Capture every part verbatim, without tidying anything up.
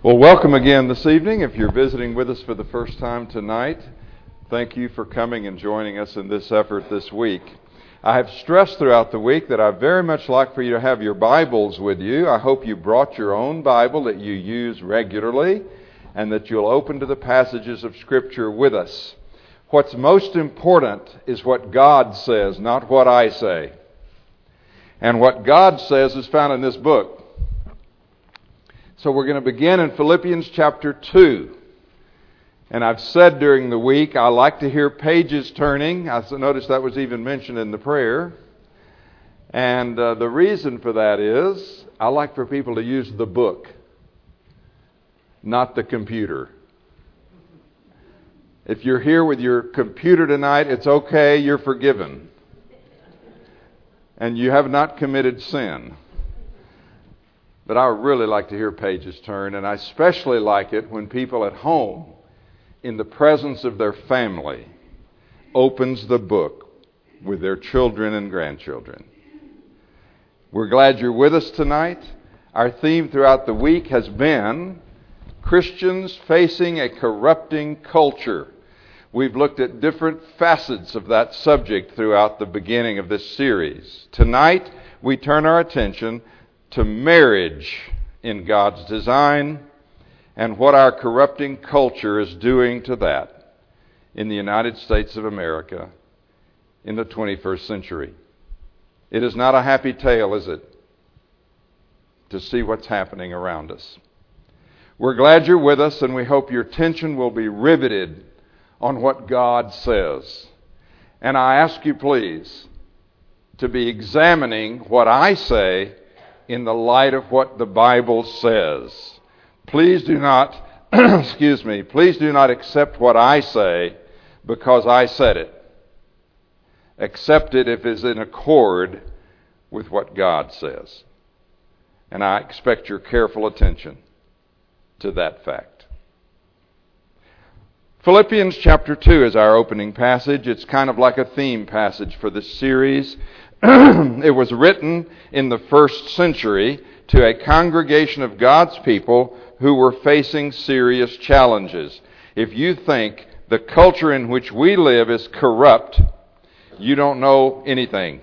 Well, welcome again this evening. If you're visiting with us for the first time tonight, thank you for coming and joining us in this effort this week. I have stressed throughout the week that I very much like for you to have your Bibles with you. I hope you brought your own Bible that you use regularly and that you'll open to the passages of Scripture with us. What's most important is what God says, not what I say. And what God says is found in this book. So we're going to begin in Philippians chapter two. And I've said during the week, I like to hear pages turning. I noticed that was even mentioned in the prayer. And uh, the reason for that is, I like for people to use the book, not the computer. If you're here with your computer tonight, it's okay, you're forgiven. And you have not committed sin. But I really like to hear pages turn, and I especially like it when people at home, in the presence of their family, opens the book with their children and grandchildren. We're glad you're with us tonight. Our theme throughout the week has been Christians facing a corrupting culture. We've looked at different facets of that subject throughout the beginning of this series. Tonight, we turn our attention to marriage in God's design and what our corrupting culture is doing to that in the United States of America in the twenty-first century. It is not a happy tale, is it, to see what's happening around us. We're glad you're with us, and we hope your attention will be riveted on what God says. And I ask you, please, to be examining what I say in the light of what the Bible says. Please do not, excuse me, please do not accept what I say because I said it. Accept it if it is in accord with what God says. And I expect your careful attention to that fact. Philippians chapter two is our opening passage. It's kind of like a theme passage for this series. It was written in the first century to a congregation of God's people who were facing serious challenges. If you think the culture in which we live is corrupt, you don't know anything.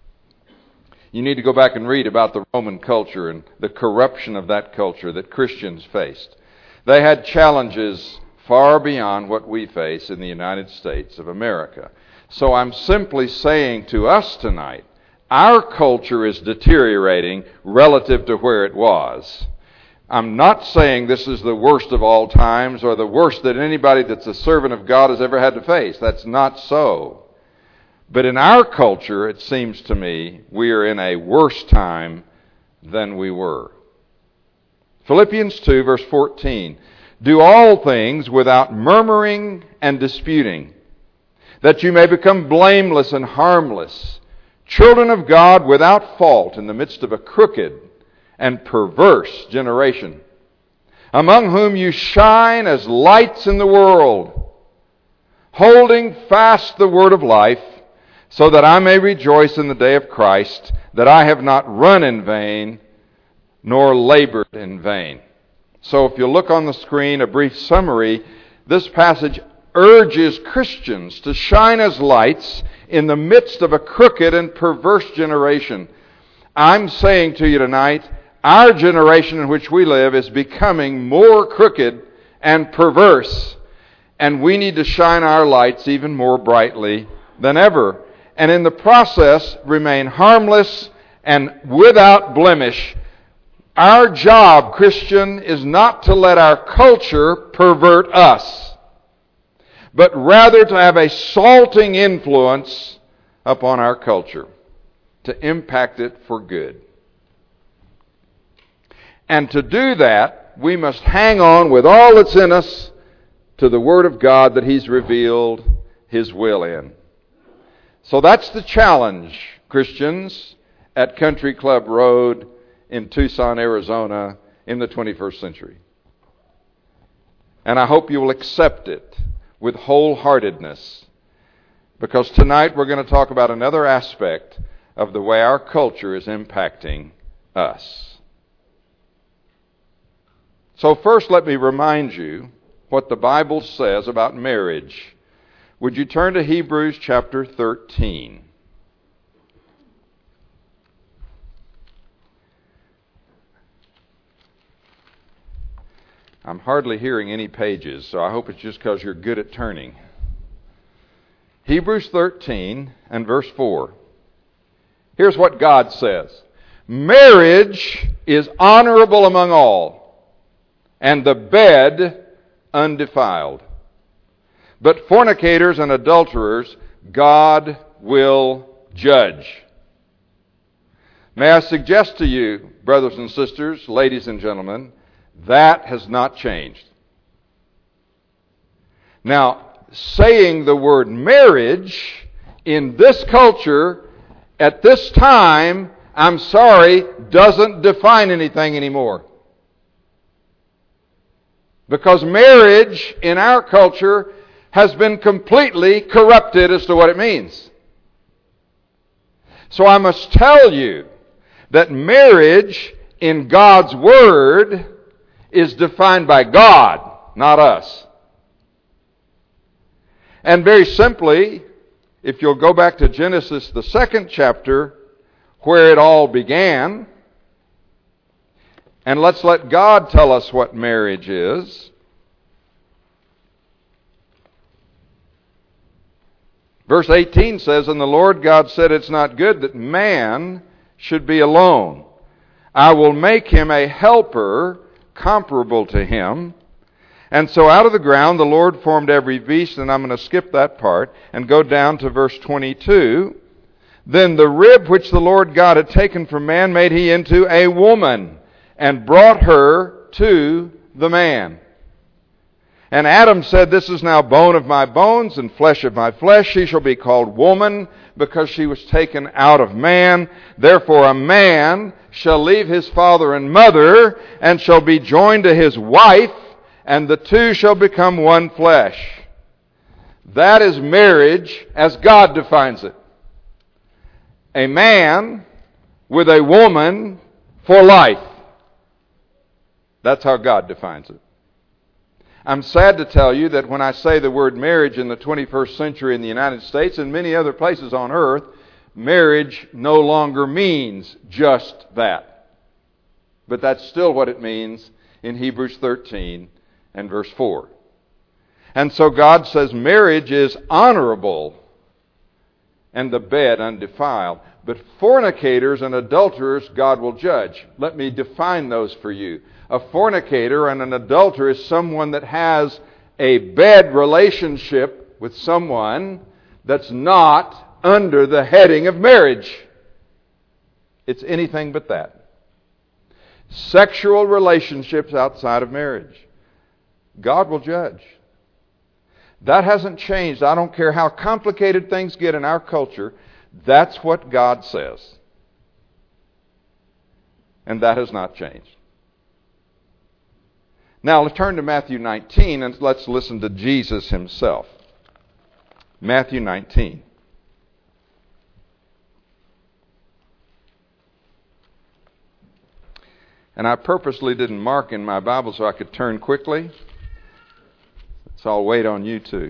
You need to go back and read about the Roman culture and the corruption of that culture that Christians faced. They had challenges far beyond what we face in the United States of America. So I'm simply saying to us tonight, our culture is deteriorating relative to where it was. I'm not saying this is the worst of all times or the worst that anybody that's a servant of God has ever had to face. That's not so. But in our culture, it seems to me, we are in a worse time than we were. Philippians two, verse fourteen. Do all things without murmuring and disputing, that you may become blameless and harmless, children of God without fault in the midst of a crooked and perverse generation, among whom you shine as lights in the world, holding fast the word of life, so that I may rejoice in the day of Christ, that I have not run in vain, nor labored in vain. So if you look on the screen, a brief summary, this passage urges Christians to shine as lights in the midst of a crooked and perverse generation. I'm saying to you tonight, our generation in which we live is becoming more crooked and perverse, and we need to shine our lights even more brightly than ever, and in the process remain harmless and without blemish. Our job, Christian, is not to let our culture pervert us, but rather to have a salting influence upon our culture, to impact it for good. And to do that, we must hang on with all that's in us to the Word of God that He's revealed His will in. So that's the challenge, Christians, at Country Club Road in Tucson, Arizona, in the twenty-first century. And I hope you will accept it with wholeheartedness, because tonight we're going to talk about another aspect of the way our culture is impacting us. So first, let me remind you what the Bible says about marriage. Would you turn to Hebrews chapter thirteen? I'm hardly hearing any pages, so I hope it's just because you're good at turning. Hebrews thirteen and verse four. Here's what God says. Marriage is honorable among all, and the bed undefiled. But fornicators and adulterers God will judge. May I suggest to you, brothers and sisters, ladies and gentlemen, that has not changed. Now, saying the word marriage in this culture at this time, I'm sorry, doesn't define anything anymore. Because marriage in our culture has been completely corrupted as to what it means. So I must tell you that marriage in God's Word is defined by God, not us. And very simply, if you'll go back to Genesis, the second chapter, where it all began, and let's let God tell us what marriage is. Verse eighteen says, "And the Lord God said, it's not good that man should be alone. I will make him a helper comparable to him." And so out of the ground the Lord formed every beast, and I'm going to skip that part and go down to verse twenty-two. "Then the rib which the Lord God had taken from man made he into a woman, and brought her to the man. And Adam said, this is now bone of my bones and flesh of my flesh. She shall be called woman, because she was taken out of man. Therefore a man shall leave his father and mother, and shall be joined to his wife, and the two shall become one flesh." That is marriage as God defines it. A man with a woman for life. That's how God defines it. I'm sad to tell you that when I say the word marriage in the twenty-first century in the United States and many other places on earth, marriage no longer means just that. But that's still what it means in Hebrews thirteen and verse four. And so God says marriage is honorable and the bed undefiled. But fornicators and adulterers God will judge. Let me define those for you. A fornicator and an adulterer is someone that has a bed relationship with someone that's not under the heading of marriage. It's anything but that. Sexual relationships outside of marriage. God will judge. That hasn't changed. I don't care how complicated things get in our culture. That's what God says. And that has not changed. Now let's turn to Matthew nineteen and let's listen to Jesus himself. Matthew nineteen. And I purposely didn't mark in my Bible so I could turn quickly. So I'll wait on you too.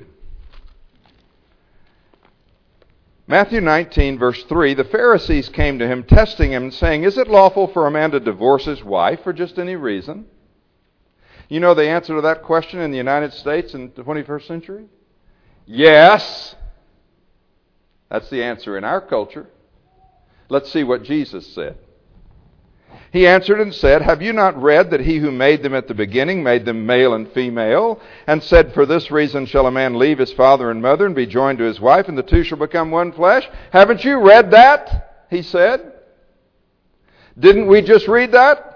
Matthew nineteen, verse three, "The Pharisees came to him, testing him, saying, is it lawful for a man to divorce his wife for just any reason?" You know the answer to that question in the United States in the twenty-first century? Yes. That's the answer in our culture. Let's see what Jesus said. He answered and said, "Have you not read that he who made them at the beginning made them male and female, and said, for this reason shall a man leave his father and mother and be joined to his wife, and the two shall become one flesh? Haven't you read that?" He said. Didn't we just read that?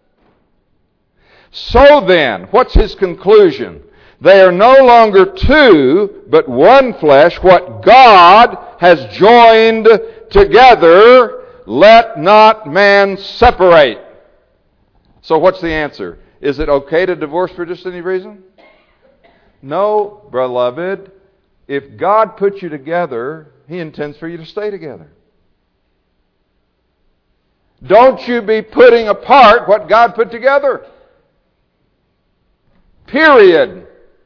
So then, what's his conclusion? They are no longer two, but one flesh. What God has joined together, let not man separate. So what's the answer? Is it okay to divorce for just any reason? No, beloved. If God put you together, He intends for you to stay together. Don't you be putting apart what God put together. Period.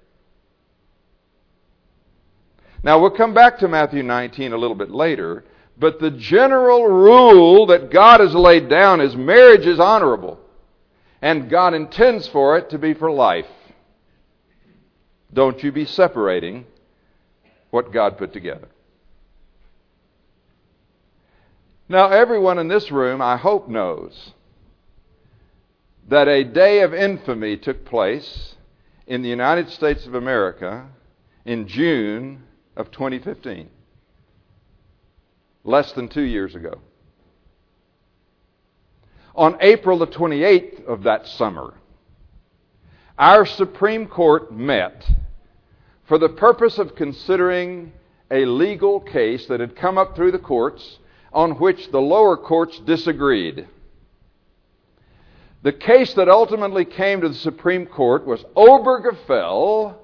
Now, we'll come back to Matthew nineteen a little bit later, but the general rule that God has laid down is marriage is honorable, and God intends for it to be for life. Don't you be separating what God put together. Now, everyone in this room, I hope, knows that a day of infamy took place in the United States of America in June of twenty fifteen. Less than two years ago. On April the twenty-eighth of that summer, our Supreme Court met for the purpose of considering a legal case that had come up through the courts on which the lower courts disagreed. The case that ultimately came to the Supreme Court was Obergefell.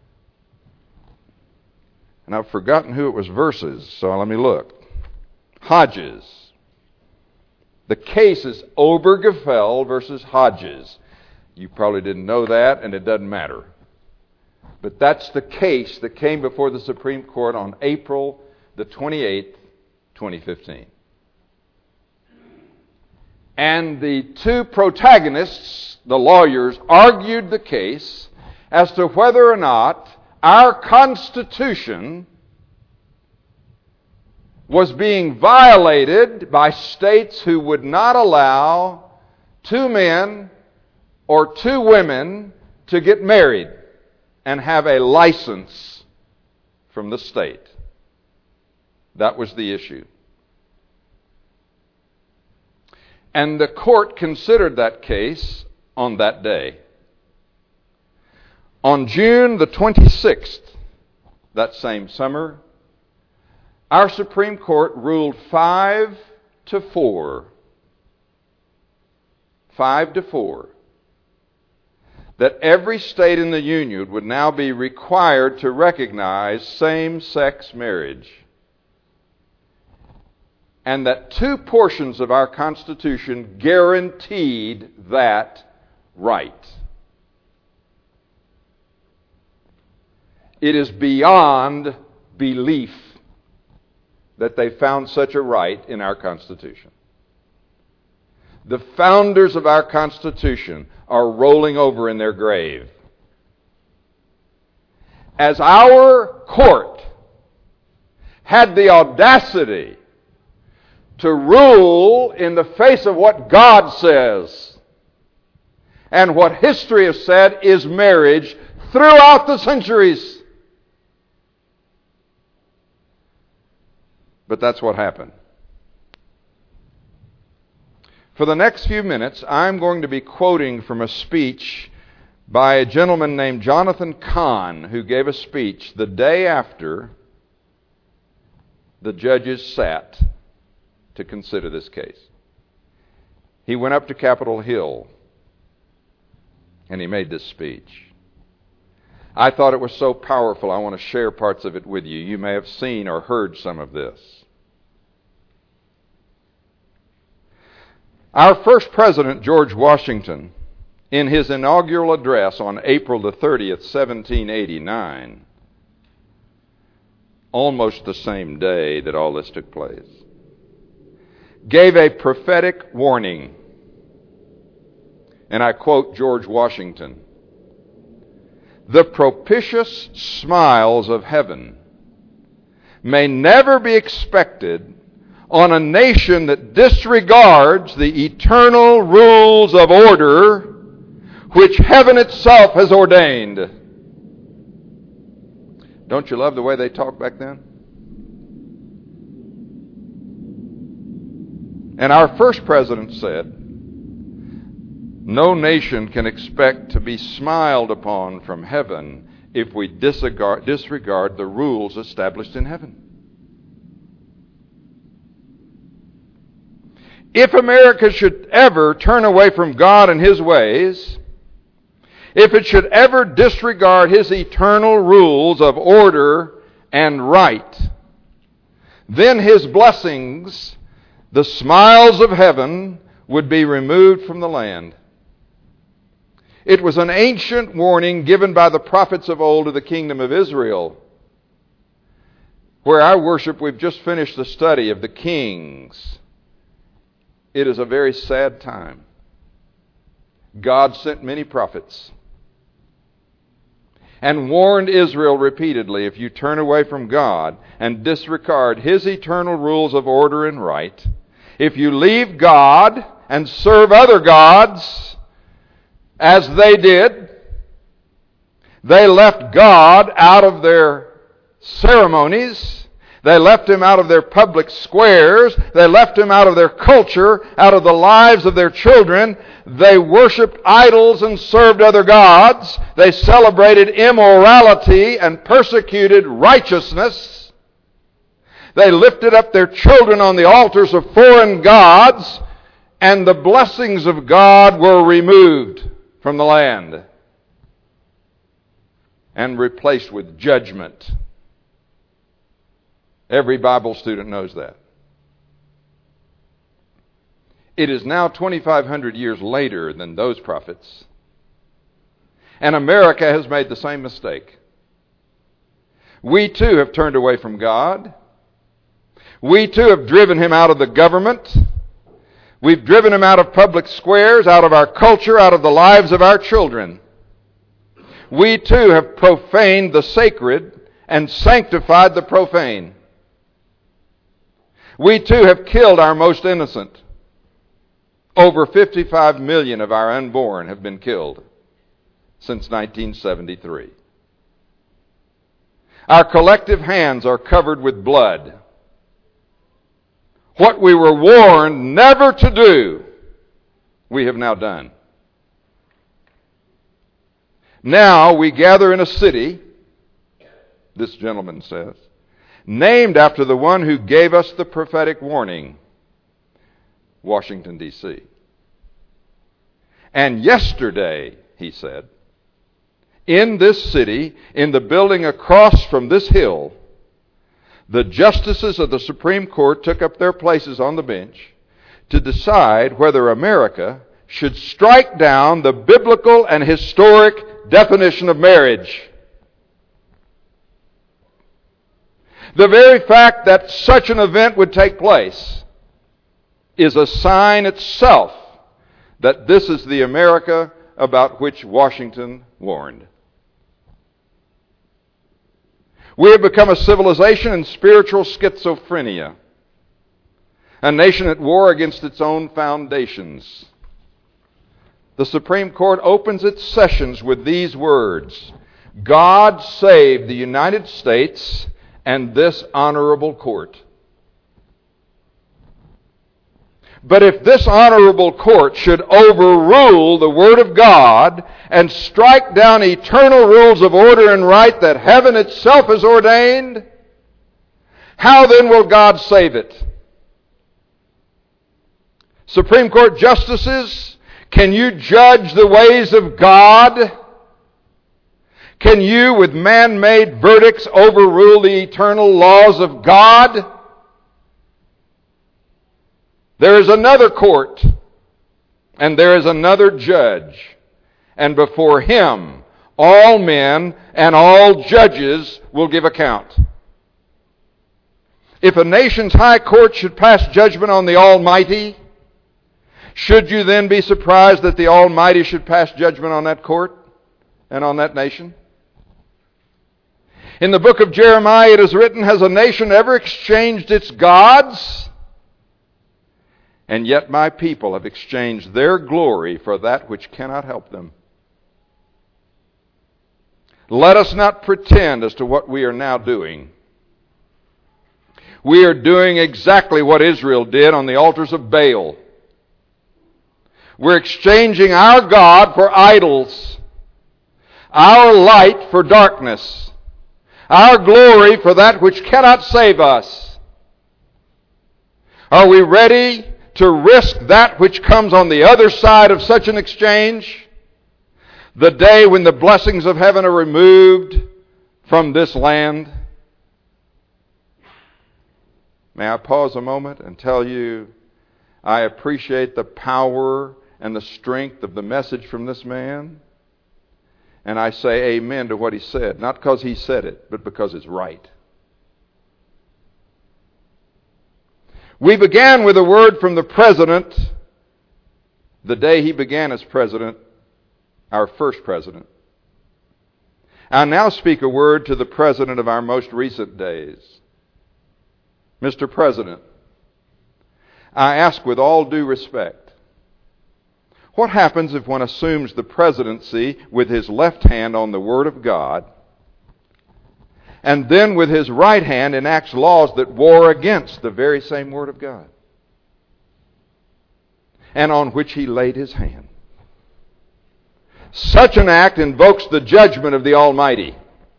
And I've forgotten who it was versus, so let me look. Hodges. The case is Obergefell versus Hodges. You probably didn't know that, and it doesn't matter. But that's the case that came before the Supreme Court on April the twenty-eighth, twenty fifteen. And the two protagonists, the lawyers, argued the case as to whether or not our Constitution was being violated by states who would not allow two men or two women to get married and have a license from the state. That was the issue. And the court considered that case on that day. On June the twenty-sixth, that same summer, our Supreme Court ruled five to four, five to four, that every state in the Union would now be required to recognize same-sex marriage, and that two portions of our Constitution guaranteed that right. It is beyond belief that they found such a right in our Constitution. The founders of our Constitution are rolling over in their grave. As our court had the audacity to rule in the face of what God says and what history has said is marriage throughout the centuries. But that's what happened. For the next few minutes, I'm going to be quoting from a speech by a gentleman named Jonathan Cahn, who gave a speech the day after the judges sat to consider this case. He went up to Capitol Hill and he made this speech. I thought it was so powerful, I want to share parts of it with you. You may have seen or heard some of this. Our first president, George Washington, in his inaugural address on April the thirtieth, seventeen eighty-nine, almost the same day that all this took place, gave a prophetic warning. And I quote George Washington, "The propitious smiles of heaven may never be expected on a nation that disregards the eternal rules of order which heaven itself has ordained." Don't you love the way they talked back then? And our first president said, "No nation can expect to be smiled upon from heaven if we disregard, disregard the rules established in heaven." If America should ever turn away from God and His ways, if it should ever disregard His eternal rules of order and right, then His blessings, the smiles of heaven, would be removed from the land. It was an ancient warning given by the prophets of old to the kingdom of Israel. Where I worship, we've just finished the study of the kings. It is a very sad time. God sent many prophets and warned Israel repeatedly, if you turn away from God and disregard His eternal rules of order and right, if you leave God and serve other gods, as they did, they left God out of their ceremonies. They left Him out of their public squares. They left Him out of their culture, out of the lives of their children. They worshiped idols and served other gods. They celebrated immorality and persecuted righteousness. They lifted up their children on the altars of foreign gods, and the blessings of God were removed from the land and replaced with judgment. Every Bible student knows that. It is now twenty-five hundred years later than those prophets, and America has made the same mistake. We too have turned away from God. We too have driven Him out of the government. We've driven Him out of public squares, out of our culture, out of the lives of our children. We too have profaned the sacred and sanctified the profane. We too have killed our most innocent. Over fifty-five million of our unborn have been killed since nineteen seventy-three. Our collective hands are covered with blood. What we were warned never to do, we have now done. Now we gather in a city, this gentleman says, named after the one who gave us the prophetic warning, Washington, D C And yesterday, he said, in this city, in the building across from this hill, the justices of the Supreme Court took up their places on the bench to decide whether America should strike down the biblical and historic definition of marriage. The very fact that such an event would take place is a sign itself that this is the America about which Washington warned. We have become a civilization in spiritual schizophrenia, a nation at war against its own foundations. The Supreme Court opens its sessions with these words, God save the United States and this honorable court. But if this honorable court should overrule the Word of God and strike down eternal rules of order and right that heaven itself has ordained, how then will God save it? Supreme Court justices, can you judge the ways of God? Can you, with man-made verdicts, overrule the eternal laws of God? There is another court, and there is another judge, and before Him all men and all judges will give account. If a nation's high court should pass judgment on the Almighty, should you then be surprised that the Almighty should pass judgment on that court and on that nation? In the book of Jeremiah it is written, has a nation ever exchanged its gods? And yet my people have exchanged their glory for that which cannot help them. Let us not pretend as to what we are now doing. We are doing exactly what Israel did on the altars of Baal. We're exchanging our God for idols, our light for darkness, our glory for that which cannot save us. Are we ready to risk that which comes on the other side of such an exchange? The day when the blessings of heaven are removed from this land? May I pause a moment and tell you, I appreciate the power and the strength of the message from this man. And I say amen to what he said, not because he said it, but because it's right. We began with a word from the President the day he began as President, our first President. I now speak a word to the President of our most recent days. Mister President, I ask with all due respect, what happens if one assumes the presidency with his left hand on the Word of God, and then with his right hand enacts laws that war against the very same Word of God, and on which he laid his hand? Such an act invokes the judgment of the Almighty.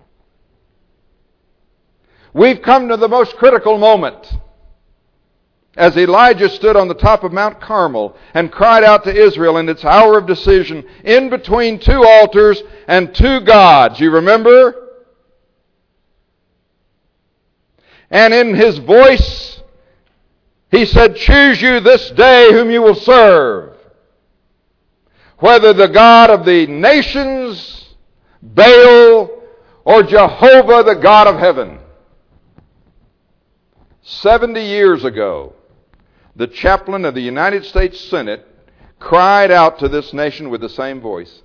We've come to the most critical moment. As Elijah stood on the top of Mount Carmel and cried out to Israel in its hour of decision, in between two altars and two gods. You remember? And in his voice, he said, "Choose you this day whom you will serve, whether the God of the nations, Baal, or Jehovah, the God of heaven." Seventy years ago, the chaplain of the United States Senate cried out to this nation with the same voice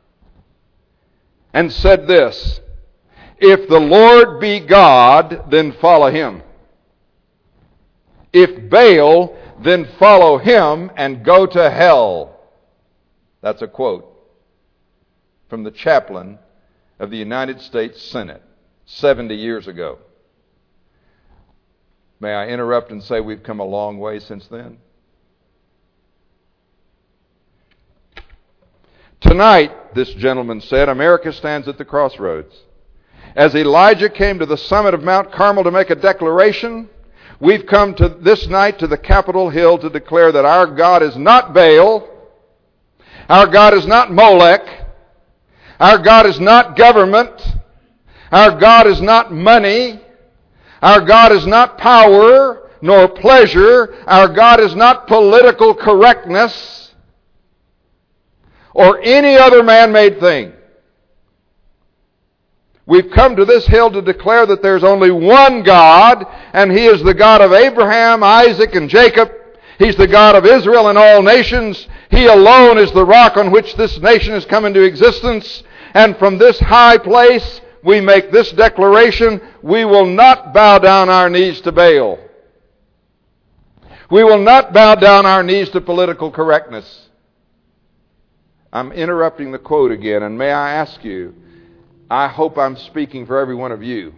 and said this: "If the Lord be God, then follow him. If Baal, then follow him and go to hell." That's a quote from the chaplain of the United States Senate seventy years ago. May I interrupt and say we've come a long way since then? Tonight, this gentleman said, America stands at the crossroads. As Elijah came to the summit of Mount Carmel to make a declaration, we've come to this night to the Capitol Hill to declare that our God is not Baal, our God is not Molech, our God is not government, our God is not money, our God is not power nor pleasure, our God is not political correctness or any other man-made thing. We've come to this hill to declare that there's only one God, and He is the God of Abraham, Isaac, and Jacob. He's the God of Israel and all nations. He alone is the rock on which this nation has come into existence. And from this high place, we make this declaration: we will not bow down our knees to Baal. We will not bow down our knees to political correctness. I'm interrupting the quote again, and may I ask you, I hope I'm speaking for every one of you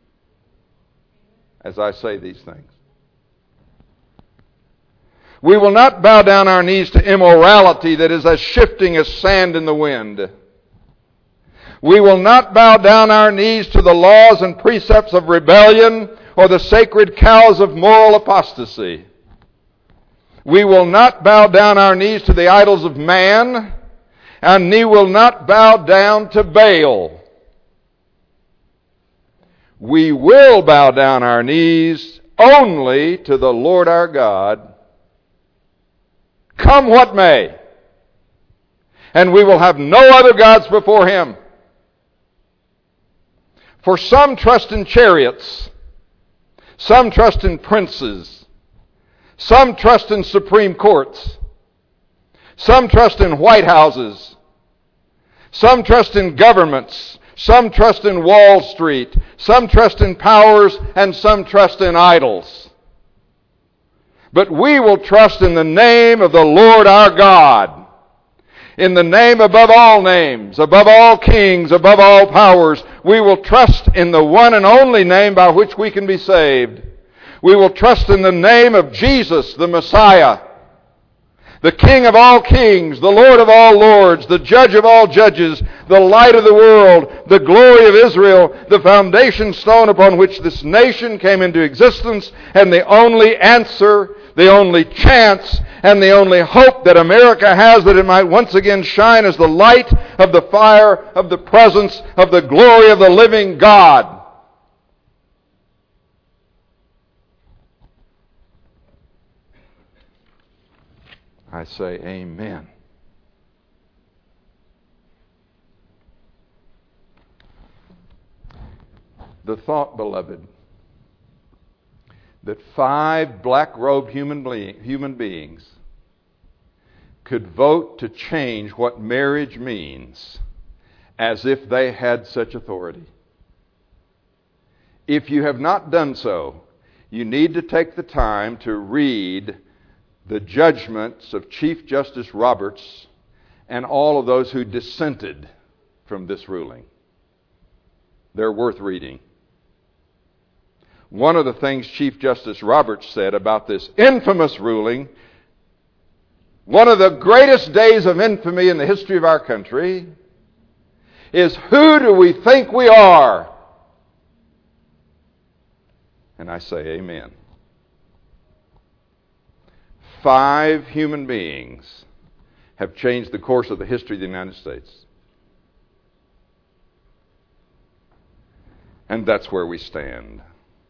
as I say these things. We will not bow down our knees to immorality that is as shifting as sand in the wind. We will not bow down our knees to the laws and precepts of rebellion or the sacred cows of moral apostasy. We will not bow down our knees to the idols of man, and we will not bow down to Baal. We will bow down our knees only to the Lord our God, come what may, and we will have no other gods before Him. For some trust in chariots, some trust in princes, some trust in supreme courts, some trust in white houses, some trust in governments, some trust in Wall Street, some trust in powers, and some trust in idols. But we will trust in the name of the Lord our God, in the name above all names, above all kings, above all powers. We will trust in the one and only name by which we can be saved. We will trust in the name of Jesus, the Messiah, the King of all kings, the Lord of all lords, the Judge of all judges, the light of the world, the glory of Israel, the foundation stone upon which this nation came into existence, and the only answer, the only chance, and the only hope that America has that it might once again shine as the light of the fire of the presence of the glory of the living God. I say amen. The thought, beloved, that five black-robed human, ble- human beings could vote to change what marriage means as if they had such authority. If you have not done so, you need to take the time to read the judgments of Chief Justice Roberts and all of those who dissented from this ruling. They're worth reading. One of the things Chief Justice Roberts said about this infamous ruling, one of the greatest days of infamy in the history of our country, is who do we think we are? And I say amen. Five human beings have changed the course of the history of the United States. And that's where we stand.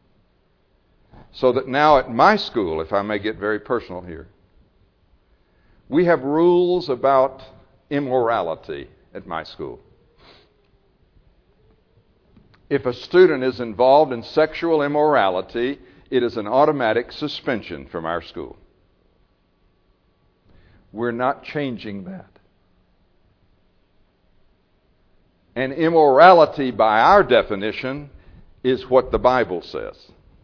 So that now at my school, if I may get very personal here, we have rules about immorality at my school. If a student is involved in sexual immorality, it is an automatic suspension from our school. We're not changing that. And immorality, by our definition, is what the Bible says.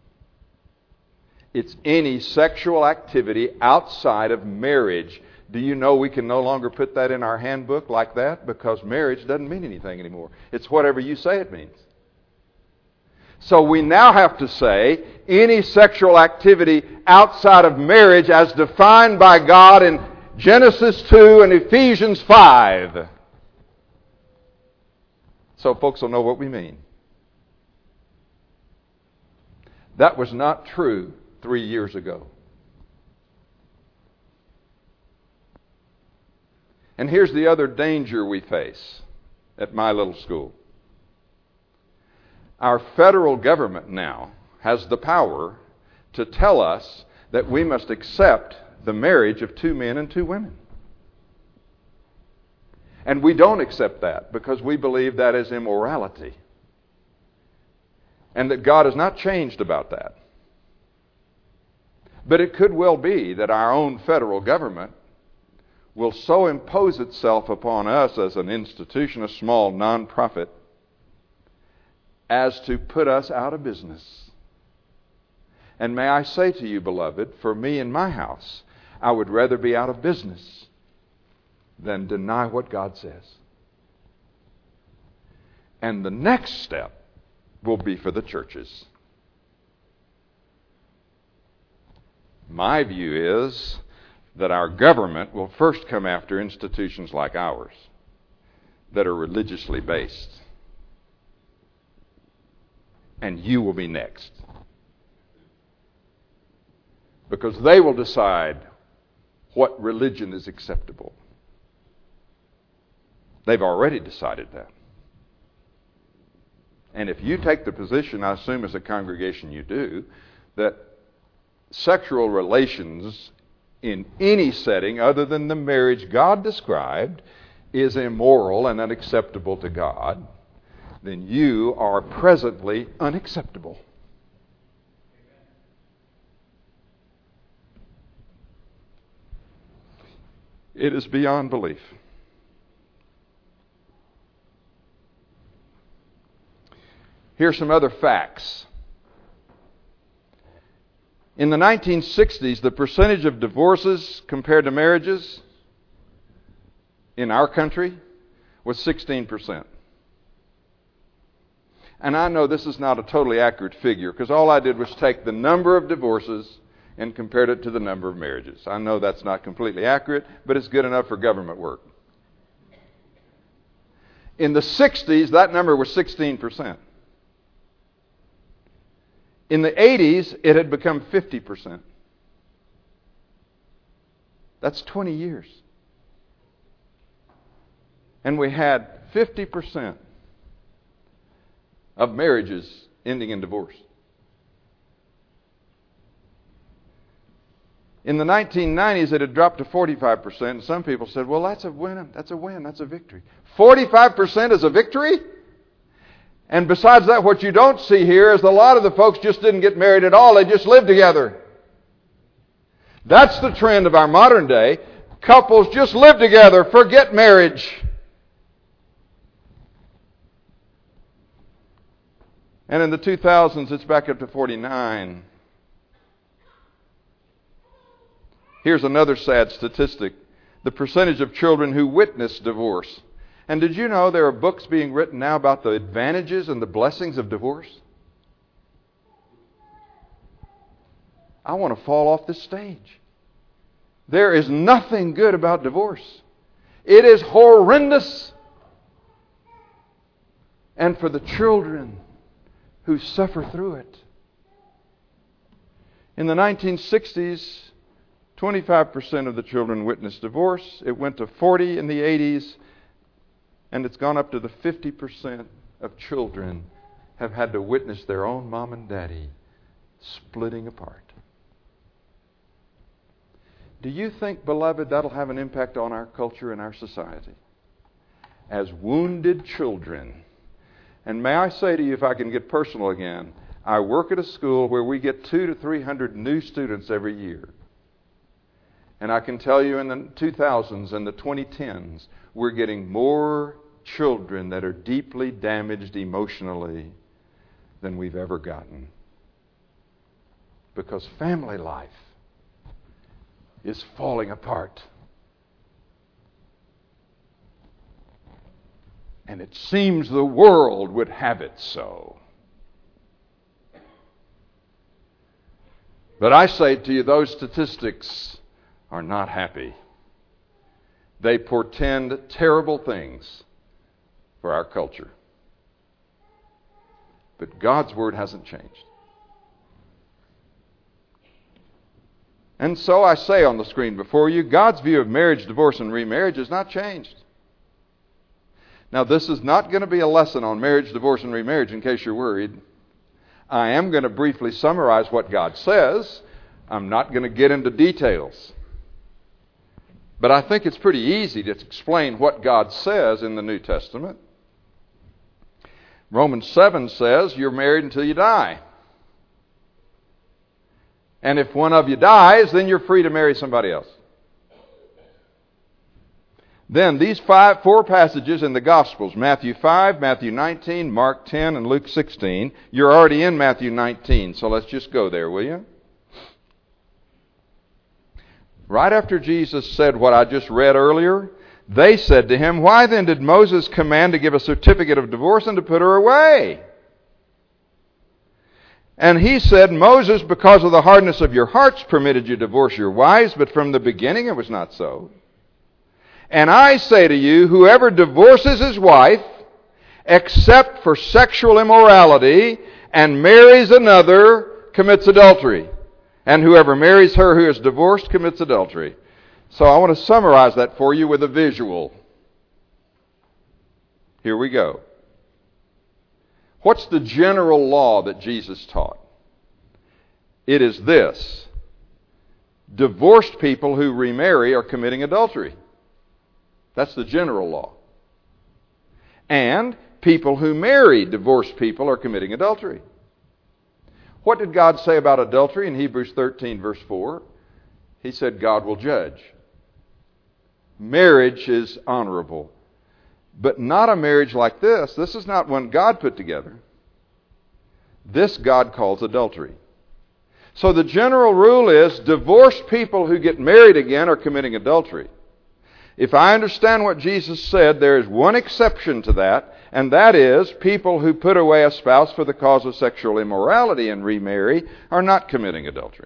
It's any sexual activity outside of marriage. Do you know we can no longer put that in our handbook like that? Because marriage doesn't mean anything anymore. It's whatever you say it means. So we now have to say any sexual activity outside of marriage as defined by God in Genesis two and Ephesians five. So folks will know what we mean. That was not true three years ago. And here's the other danger we face at my little school. Our federal government now has the power to tell us that we must accept the marriage of two men and two women. And we don't accept that because we believe that is immorality. And that God has not changed about that. But it could well be that our own federal government will so impose itself upon us as an institution, a small non-profit, as to put us out of business. And may I say to you, beloved, for me in my house, I would rather be out of business than deny what God says. And the next step will be for the churches. My view is that our government will first come after institutions like ours that are religiously based. And you will be next. Because they will decide what religion is acceptable. They've already decided that. And if you take the position, I assume as a congregation you do, that sexual relations in any setting other than the marriage God described is immoral and unacceptable to God, then you are presently unacceptable. It is beyond belief. Here's some other facts. In the nineteen sixties, the percentage of divorces compared to marriages in our country was sixteen percent. And I know this is not a totally accurate figure because all I did was take the number of divorces and compared it to the number of marriages. I know that's not completely accurate, but it's good enough for government work. In the sixties, that number was sixteen percent. In the eighties, it had become fifty percent. That's twenty years. And we had fifty percent of marriages ending in divorce. In the nineteen nineties, it had dropped to forty-five percent, and some people said, well, that's a win, that's a win, that's a victory. forty-five percent is a victory? And besides that, what you don't see here is a lot of the folks just didn't get married at all. They just lived together. That's the trend of our modern day. Couples just live together, forget marriage. And in the two thousands, it's back up to forty-nine. Here's another sad statistic. The percentage of children who witness divorce. And did you know there are books being written now about the advantages and the blessings of divorce? I want to fall off this stage. There is nothing good about divorce. It is horrendous. And for the children who suffer through it. In the nineteen sixties, twenty-five percent of the children witnessed divorce. It went to forty in the eighties, and it's gone up to the fifty percent of children have had to witness their own mom and daddy splitting apart. Do you think, beloved, that'll have an impact on our culture and our society? As wounded children. And may I say to you, if I can get personal again, I work at a school where we get two to three hundred new students every year. And I can tell you in the two thousands and the twenty tens, we're getting more children that are deeply damaged emotionally than we've ever gotten. Because family life is falling apart. And it seems the world would have it so. But I say to you, those statistics are not happy. They portend terrible things for our culture. But God's Word hasn't changed. And so I say on the screen before you, God's view of marriage, divorce, and remarriage has not changed. Now, this is not going to be a lesson on marriage, divorce, and remarriage, in case you're worried. I am going to briefly summarize what God says. I'm not going to get into details. But I think it's pretty easy to explain what God says in the New Testament. Romans seven says you're married until you die. And if one of you dies, then you're free to marry somebody else. Then these five, four passages in the Gospels, Matthew five, Matthew nineteen, Mark ten, and Luke sixteen. You're already in Matthew nineteen, so let's just go there, will you? Right after Jesus said what I just read earlier, they said to him, "Why then did Moses command to give a certificate of divorce and to put her away?" And he said, "Moses, because of the hardness of your hearts, permitted you to divorce your wives, but from the beginning it was not so. And I say to you, whoever divorces his wife, except for sexual immorality, and marries another, commits adultery. And whoever marries her who is divorced commits adultery." So I want to summarize that for you with a visual. Here we go. What's the general law that Jesus taught? It is this. Divorced people who remarry are committing adultery. That's the general law. And people who marry divorced people are committing adultery. What did God say about adultery in Hebrews thirteen, verse four? He said God will judge. Marriage is honorable. But not a marriage like this. This is not one God put together. This God calls adultery. So the general rule is divorced people who get married again are committing adultery. If I understand what Jesus said, there is one exception to that, and that is people who put away a spouse for the cause of sexual immorality and remarry are not committing adultery.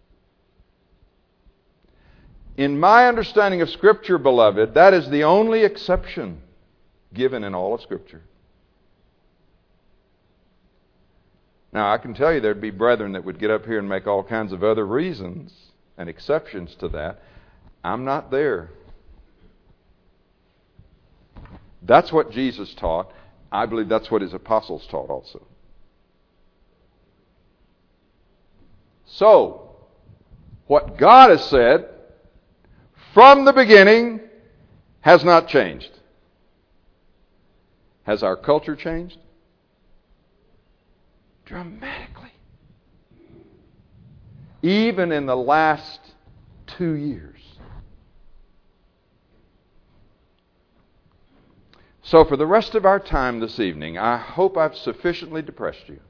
In my understanding of Scripture, beloved, that is the only exception given in all of Scripture. Now, I can tell you there'd be brethren that would get up here and make all kinds of other reasons and exceptions to that. I'm not there. That's what Jesus taught. I believe that's what his apostles taught also. So, what God has said from the beginning has not changed. Has our culture changed? dramatically. Even in the last two years. So for the rest of our time this evening, I hope I've sufficiently depressed you.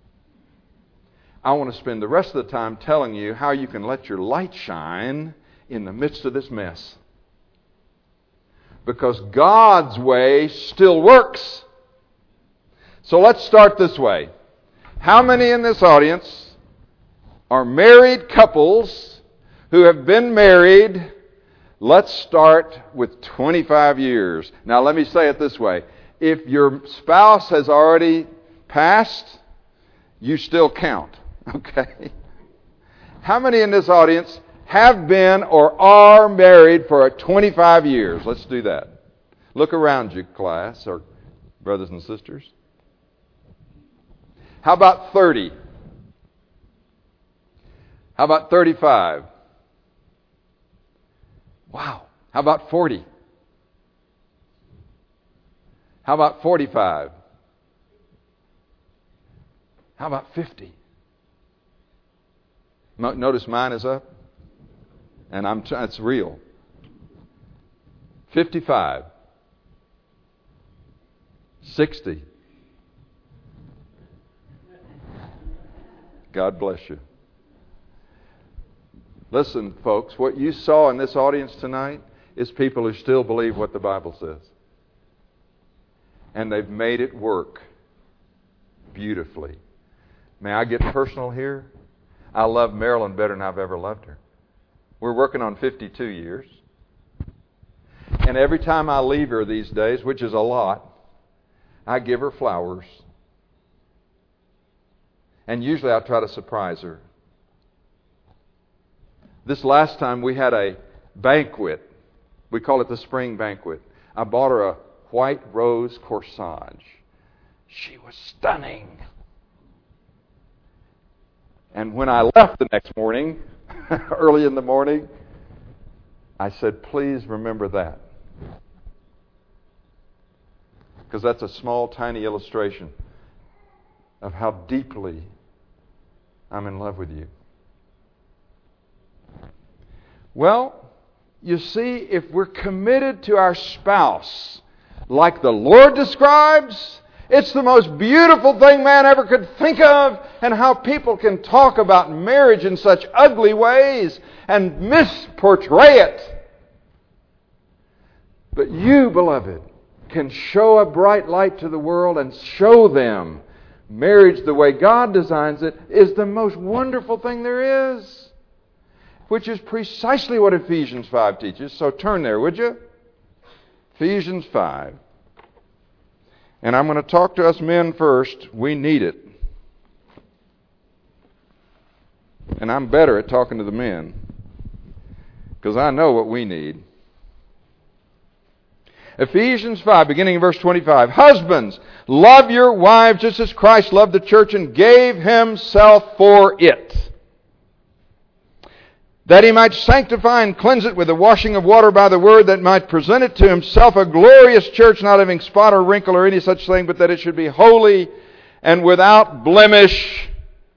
I want to spend the rest of the time telling you how you can let your light shine in the midst of this mess. Because God's way still works. So let's start this way. How many in this audience are married couples who have been married, let's start with twenty-five years. Now let me say it this way. If your spouse has already passed, you still count. Okay? How many in this audience have been or are married for twenty-five years? Let's do that. Look around you, class, or brothers and sisters. How about thirty? How about thirty-five? Wow. How about forty? How about forty-five? How about fifty? Notice mine is up. And I'm t- it's real. fifty-five. sixty. God bless you. Listen, folks, what you saw in this audience tonight is people who still believe what the Bible says. And they've made it work beautifully. May I get personal here? I love Marilyn better than I've ever loved her. We're working on fifty-two years. And every time I leave her these days, which is a lot, I give her flowers. And usually I try to surprise her. This last time we had a banquet. We call it the spring banquet. I bought her a white rose corsage. She was stunning. And when I left the next morning, early in the morning, I said, please remember that. Because that's a small, tiny illustration of how deeply I'm in love with you. Well, you see, if we're committed to our spouse, like the Lord describes, it's the most beautiful thing man ever could think of, and how people can talk about marriage in such ugly ways and misportray it. But you, beloved, can show a bright light to the world and show them marriage the way God designs it is the most wonderful thing there is, which is precisely what Ephesians five teaches. So turn there, would you? Ephesians five. And I'm going to talk to us men first. We need it. And I'm better at talking to the men because I know what we need. Ephesians five, beginning in verse twenty-five. Husbands, love your wives just as Christ loved the church and gave himself for it, that he might sanctify and cleanse it with the washing of water by the word, that might present it to himself a glorious church, not having spot or wrinkle or any such thing, but that it should be holy and without blemish.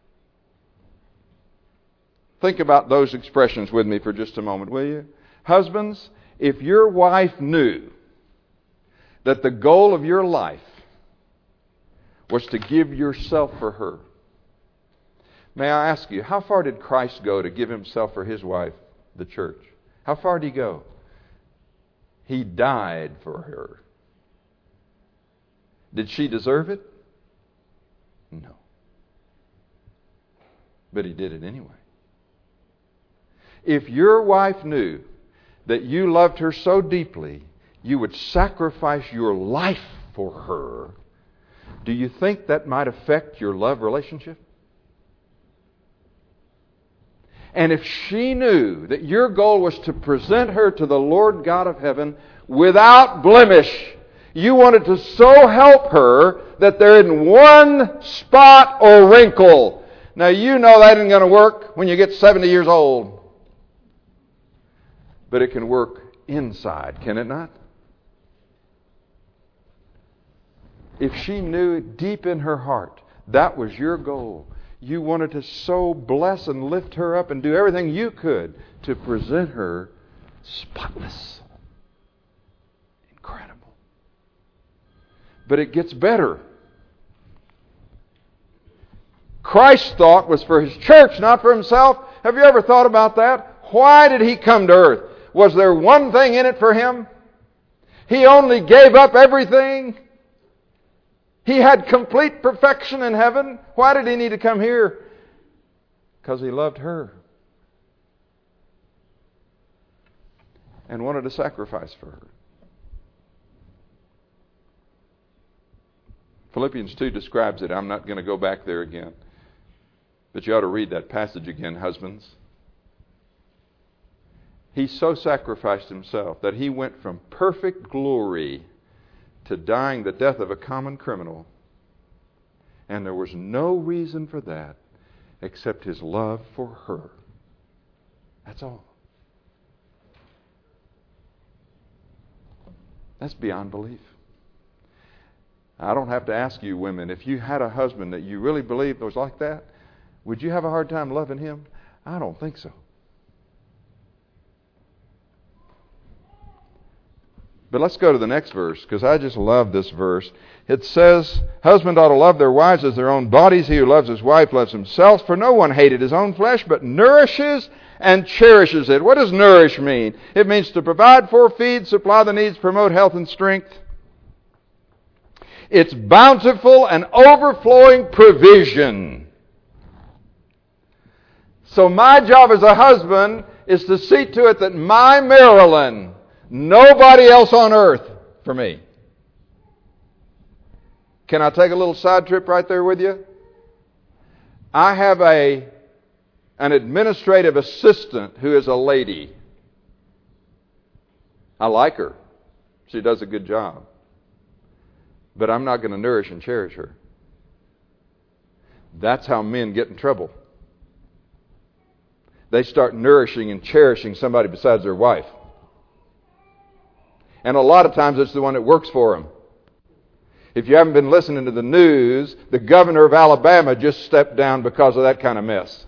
Think about those expressions with me for just a moment, will you? Husbands, if your wife knew that the goal of your life was to give yourself for her, may I ask you, how far did Christ go to give himself for his wife, the church? How far did he go? He died for her. Did she deserve it? No. But he did it anyway. If your wife knew that you loved her so deeply, you would sacrifice your life for her, do you think that might affect your love relationship? And if she knew that your goal was to present her to the Lord God of heaven without blemish, you wanted to so help her that there isn't one spot or wrinkle. Now you know that isn't going to work when you get seventy years old. But it can work inside, can it not? If she knew deep in her heart That was your goal. You wanted to so bless and lift her up and do everything you could to present her spotless. Incredible. But it gets better. Christ's thought was for His church, not for Himself. Have you ever thought about that? Why did He come to earth? Was there one thing in it for Him? He only gave up everything. He had complete perfection in heaven. Why did He need to come here? Because He loved her. And wanted to sacrifice for her. Philippians two describes it. I'm not going to go back there again. But you ought to read that passage again, husbands. He so sacrificed Himself that He went from perfect glory to dying the death of a common criminal. And there was no reason for that except His love for her. That's all. That's beyond belief. I don't have to ask you women, if you had a husband that you really believed was like that, would you have a hard time loving him? I don't think so. But let's go to the next verse, because I just love this verse. It says, husbands ought to love their wives as their own bodies. He who loves his wife loves himself. For no one hated his own flesh, but nourishes and cherishes it. What does nourish mean? It means to provide for, feed, supply the needs, promote health and strength. It's bountiful and overflowing provision. So my job as a husband is to see to it that my Marilyn, nobody else on earth for me. Can I take a little side trip right there with you? I have a an administrative assistant who is a lady. I like her. She does a good job. But I'm not going to nourish and cherish her. That's how men get in trouble. They start nourishing and cherishing somebody besides their wife. And a lot of times it's the one that works for them. If you haven't been listening to the news, the governor of Alabama just stepped down because of that kind of mess.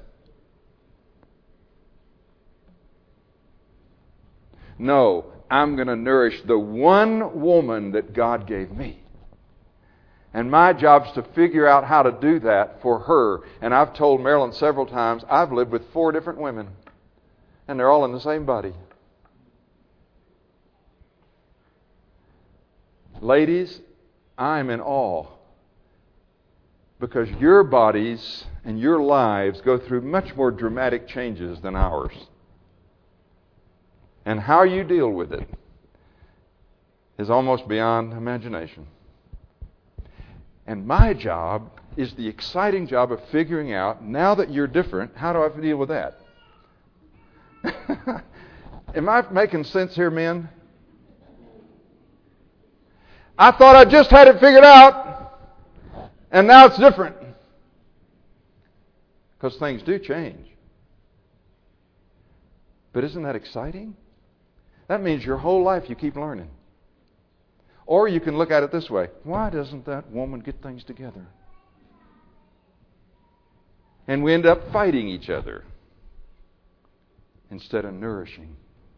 No, I'm going to nourish the one woman that God gave me. And my job is to figure out how to do that for her. And I've told Marilyn several times, I've lived with four different women. And they're all in the same body. Ladies, I'm in awe. Because your bodies and your lives go through much more dramatic changes than ours. And how you deal with it is almost beyond imagination. And my job is the exciting job of figuring out, now that you're different, how do I deal with that? Am I making sense here, men? I thought I just had it figured out, and now it's different. Because things do change. But isn't that exciting? That means your whole life you keep learning. Or you can look at it this way. Why doesn't that woman get things together? And we end up fighting each other instead of nourishing.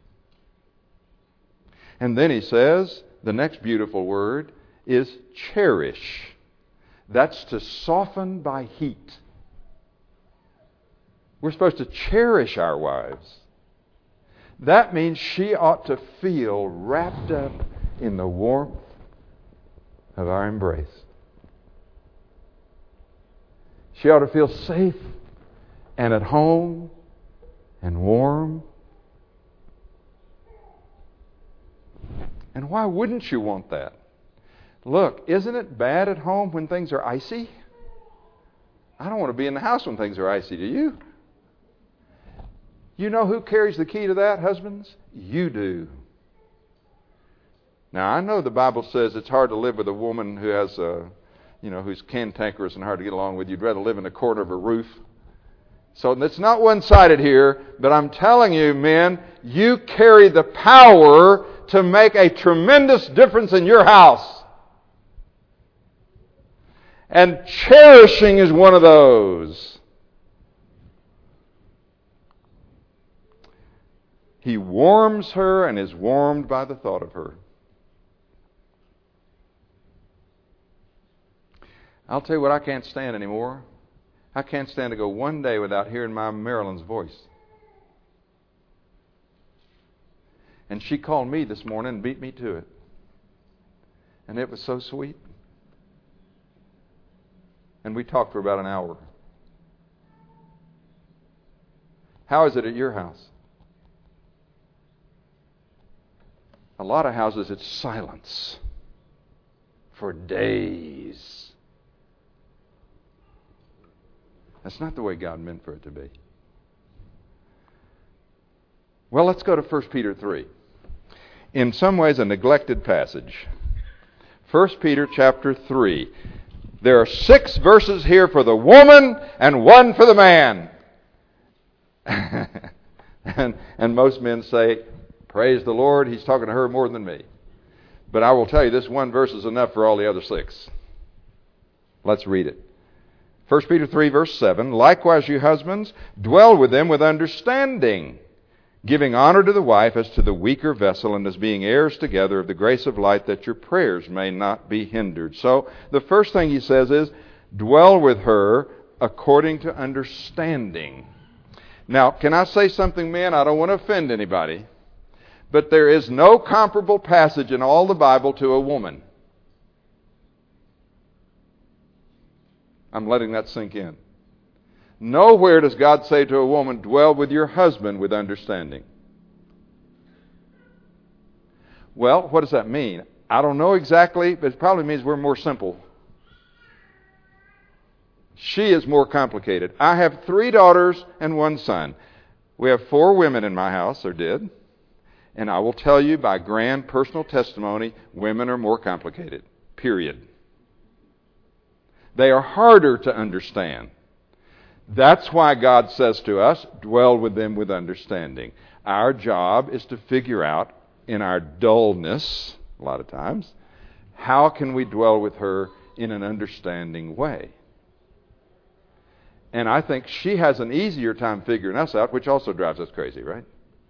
And then he says, the next beautiful word is cherish. That's to soften by heat. We're supposed to cherish our wives. That means she ought to feel wrapped up in the warmth of our embrace. She ought to feel safe and at home and warm. And why wouldn't you want that? Look, isn't it bad at home when things are icy? I don't want to be in the house when things are icy, do you? You know who carries the key to that, husbands? You do. Now, I know the Bible says it's hard to live with a woman who has a, you know, who's cantankerous and hard to get along with. You'd rather live in the corner of a roof. So it's not one-sided here, but I'm telling you, men, you carry the power to make a tremendous difference in your house. And cherishing is one of those. He warms her and is warmed by the thought of her. I'll tell you what I can't stand anymore. I can't stand to go one day without hearing my Marilyn's voice. And she called me this morning and beat me to it. And it was so sweet. And we talked for about an hour. How is it at your house? A lot of houses, it's silence for days. That's not the way God meant for it to be. Well, let's go to First Peter three. In some ways, a neglected passage. First Peter chapter three. There are six verses here for the woman and one for the man. and, and most men say, praise the Lord, he's talking to her more than me. But I will tell you, this one verse is enough for all the other six. Let's read it. First Peter three, verse seven. Likewise, you husbands, dwell with them with understanding, giving honor to the wife as to the weaker vessel, and as being heirs together of the grace of life, that your prayers may not be hindered. So the first thing he says is, dwell with her according to understanding. Now, can I say something, men? I don't want to offend anybody. But there is no comparable passage in all the Bible to a woman. I'm letting that sink in. Nowhere does God say to a woman, dwell with your husband with understanding. Well, what does that mean? I don't know exactly, but it probably means we're more simple. She is more complicated. I have three daughters and one son. We have four women in my house, or did. And I will tell you by grand personal testimony, women are more complicated. Period. They are harder to understand. That's why God says to us, dwell with them with understanding. Our job is to figure out, in our dullness, a lot of times, how can we dwell with her in an understanding way? And I think she has an easier time figuring us out, which also drives us crazy, right?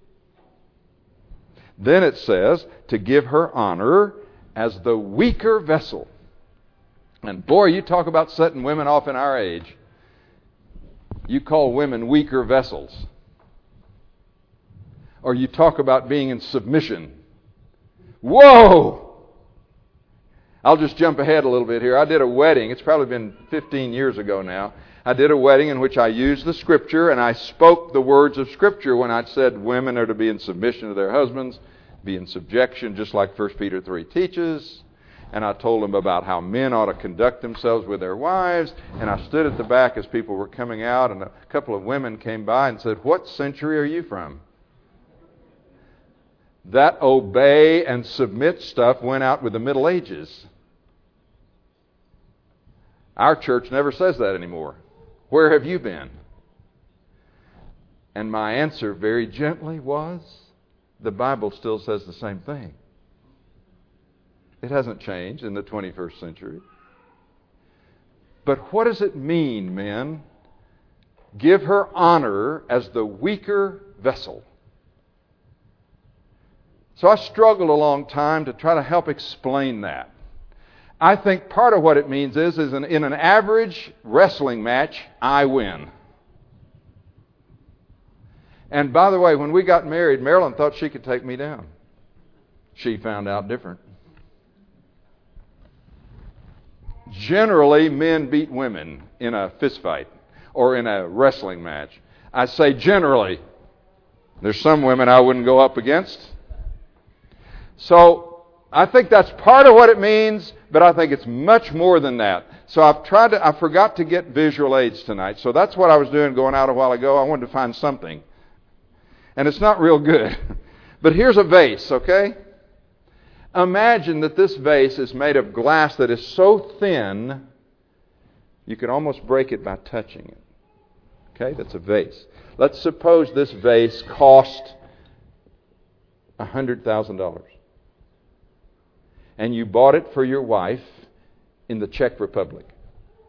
Then it says, to give her honor as the weaker vessel. And boy, you talk about setting women off in our age. You call women weaker vessels. Or you talk about being in submission. Whoa! I'll just jump ahead a little bit here. I did a wedding. It's probably been fifteen years ago now. I did a wedding in which I used the Scripture, and I spoke the words of Scripture when I said women are to be in submission to their husbands, be in subjection, just like First Peter three teaches. And I told them about how men ought to conduct themselves with their wives. And I stood at the back as people were coming out, and a couple of women came by and said, what century are you from? That obey and submit stuff went out with the Middle Ages. Our church never says that anymore. Where have you been? And my answer very gently was, the Bible still says the same thing. It hasn't changed in the twenty-first century. But what does it mean, men? Give her honor as the weaker vessel. So I struggled a long time to try to help explain that. I think part of what it means is, is in, in an average wrestling match, I win. And by the way, when we got married, Marilyn thought she could take me down. She found out different. Generally, men beat women in a fist fight or in a wrestling match. I say generally. There's some women I wouldn't go up against. So I think that's part of what it means, but I think it's much more than that. So I've tried to, I forgot to get visual aids tonight. So that's what I was doing going out a while ago. I wanted to find something. And it's not real good. But here's a vase, okay? Imagine that this vase is made of glass that is so thin, you can almost break it by touching it. Okay, that's a vase. Let's suppose this vase cost one hundred thousand dollars. And you bought it for your wife in the Czech Republic.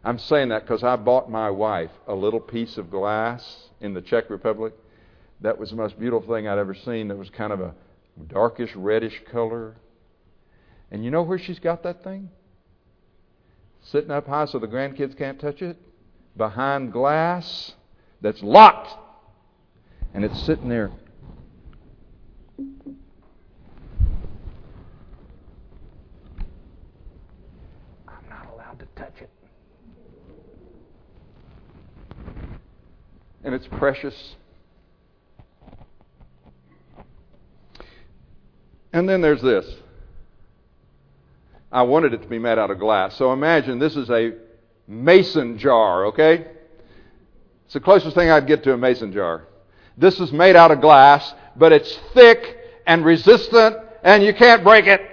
I'm saying that because I bought my wife a little piece of glass in the Czech Republic. That was the most beautiful thing I'd ever seen. That was kind of a darkish reddish color. And you know where she's got that thing? Sitting up high so the grandkids can't touch it. Behind glass that's locked. And it's sitting there. I'm not allowed to touch it. And it's precious. And then there's this. I wanted it to be made out of glass. So imagine this is a mason jar, okay? It's the closest thing I'd get to a mason jar. This is made out of glass, but it's thick and resistant, and you can't break it.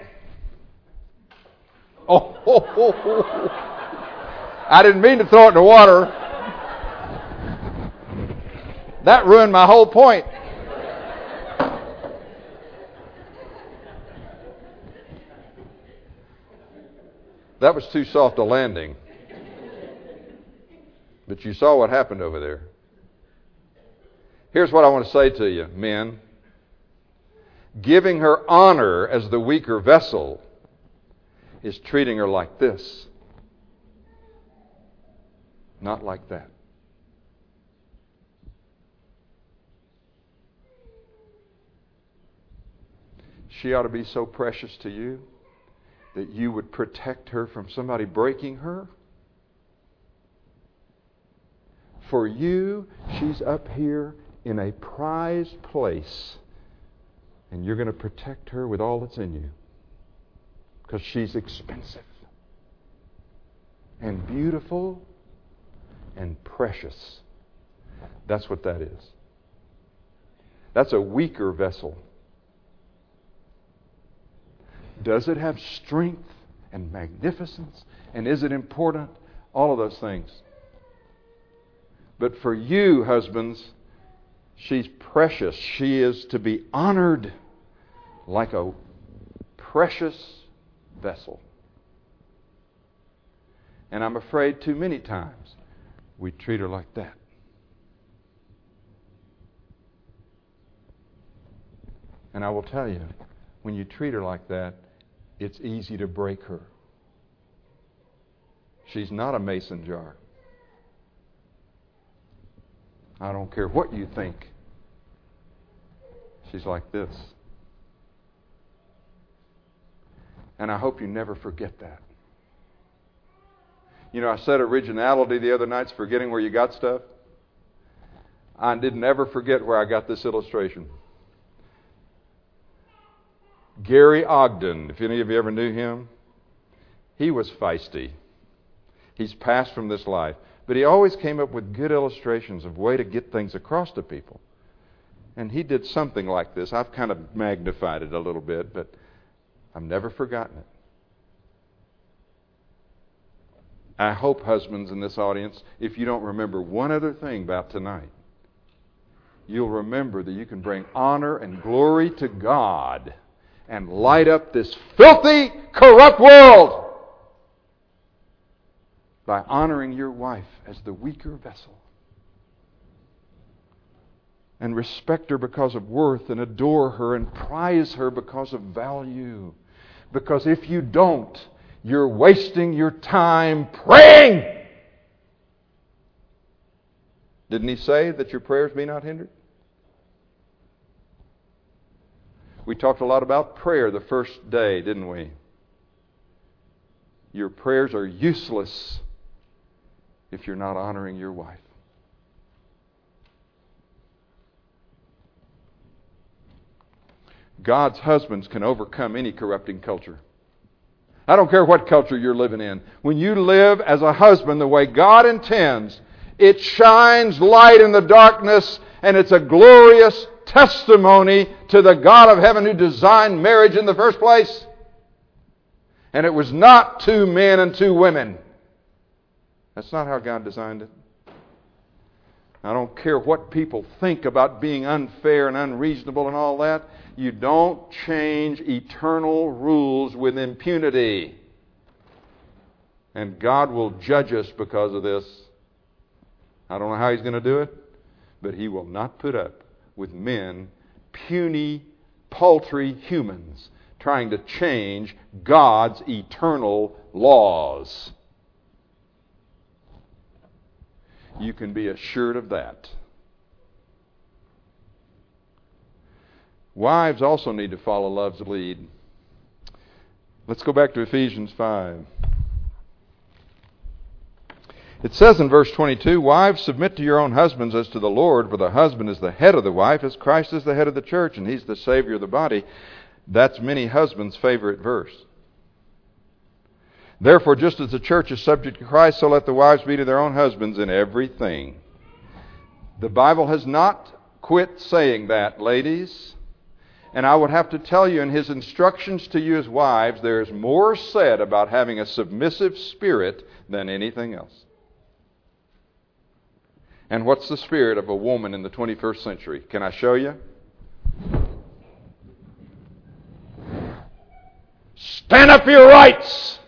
Oh, oh, oh, oh. I didn't mean to throw it in the water. That ruined my whole point. That was too soft a landing. But you saw what happened over there. Here's what I want to say to you, men. Giving her honor as the weaker vessel is treating her like this, not like that. She ought to be so precious to you that you would protect her from somebody breaking her. For you, she's up here in a prized place, and you're going to protect her with all that's in you, because she's expensive and beautiful and precious. That's what that is. That's a weaker vessel. Does it have strength and magnificence? And is it important? All of those things. But for you, husbands, she's precious. She is to be honored like a precious vessel. And I'm afraid too many times we treat her like that. And I will tell you, when you treat her like that, it's easy to break her. She's not a mason jar. I don't care what you think. She's like this. And I hope you never forget that. You know, I said originality the other night's forgetting where you got stuff. I didn't ever forget where I got this illustration. Gary Ogden, if any of you ever knew him, he was feisty. He's passed from this life. But he always came up with good illustrations of way to get things across to people. And he did something like this. I've kind of magnified it a little bit, but I've never forgotten it. I hope, husbands in this audience, if you don't remember one other thing about tonight, you'll remember that you can bring honor and glory to God and light up this filthy, corrupt world by honoring your wife as the weaker vessel. And respect her because of worth, and adore her, and prize her because of value. Because if you don't, you're wasting your time praying. Didn't he say that your prayers be not hindered? We talked a lot about prayer the first day, didn't we? Your prayers are useless if you're not honoring your wife. God's husbands can overcome any corrupting culture. I don't care what culture you're living in. When you live as a husband the way God intends, it shines light in the darkness, and it's a glorious testimony to the God of heaven who designed marriage in the first place. And it was not two men and two women. That's not how God designed it. I don't care what people think about being unfair and unreasonable and all that. You don't change eternal rules with impunity. And God will judge us because of this. I don't know how He's going to do it, but He will not put up with men, puny, paltry humans, trying to change God's eternal laws. You can be assured of that. Wives also need to follow love's lead. Let's go back to Ephesians five. It says in verse twenty-two, "Wives, submit to your own husbands as to the Lord, for the husband is the head of the wife, as Christ is the head of the church, and He's the Savior of the body." That's many husbands' favorite verse. "Therefore, just as the church is subject to Christ, so let the wives be to their own husbands in everything." The Bible has not quit saying that, ladies. And I would have to tell you, in His instructions to you as wives, there is more said about having a submissive spirit than anything else. And what's the spirit of a woman in the twenty-first century? Can I show you? Stand up for your rights!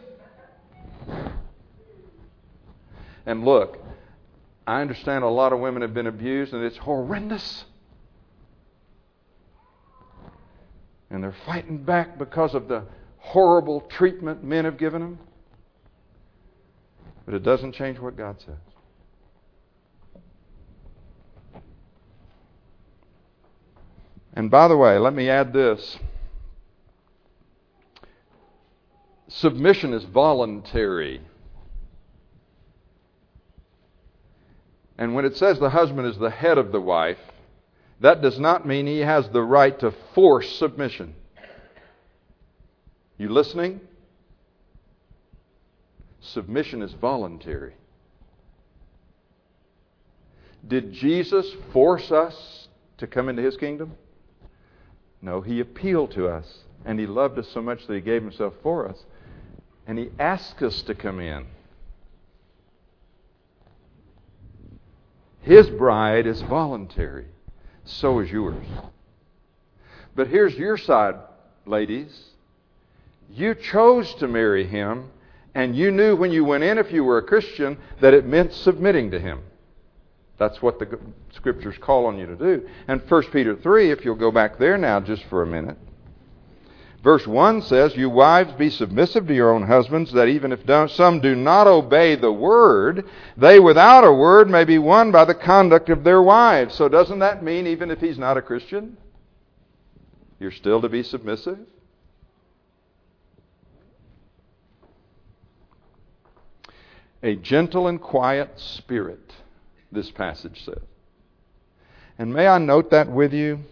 And look, I understand a lot of women have been abused, and it's horrendous. And they're fighting back because of the horrible treatment men have given them. But it doesn't change what God says. And by the way, let me add this. Submission is voluntary. And when it says the husband is the head of the wife, that does not mean he has the right to force submission. You listening? Submission is voluntary. Did Jesus force us to come into His kingdom? No, He appealed to us, and He loved us so much that He gave Himself for us, and He asked us to come in. His bride is voluntary. So is yours. But here's your side, ladies. You chose to marry Him, and you knew when you went in, if you were a Christian, that it meant submitting to Him. That's what the Scriptures call on you to do. And First Peter three, if you'll go back there now just for a minute. Verse one says, "You wives, be submissive to your own husbands, that even if don't, some do not obey the word, they without a word may be won by the conduct of their wives." So doesn't that mean even if he's not a Christian, you're still to be submissive? A gentle and quiet spirit, this passage says. And may I note that with you?